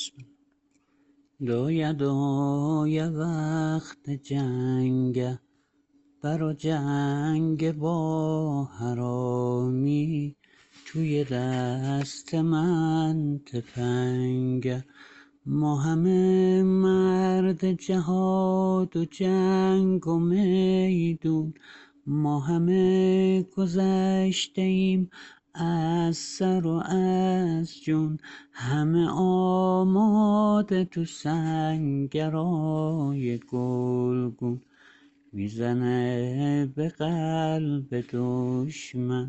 دوی وقت جنگ بر جنگ با حرامی، توی دست من تفنگ. ما همه مرد جهاد و جنگ و میدون، ما همه گذشته ایم از سر و از جون، همه آماده تو سنگرای گلگون. میزنه به قلب دشمن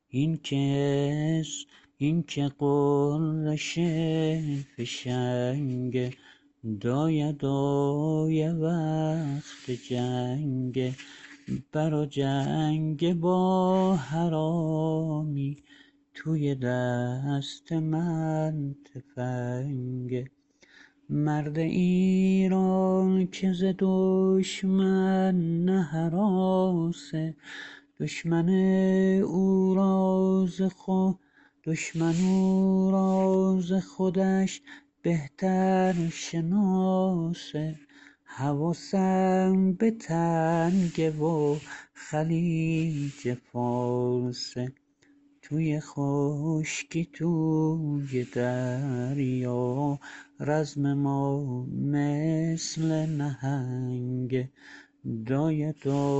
این که قرش فشنگ. دای وقت جنگ بر جنگ با حرامی، توی دست من تفنگ. مرد ایران که ز دشمن نه هراسه، دشمن او را ز خودش بهتر شناسه. حواسم به تنگه و خلیج فارسه، توی خشکی توی دریا، رزم ما مثل نهنگ. دای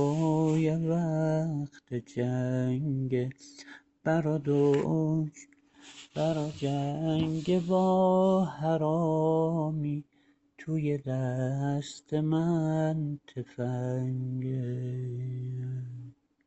وقت جنگ بر جنگ با حرامی، توی دست من تفنگ.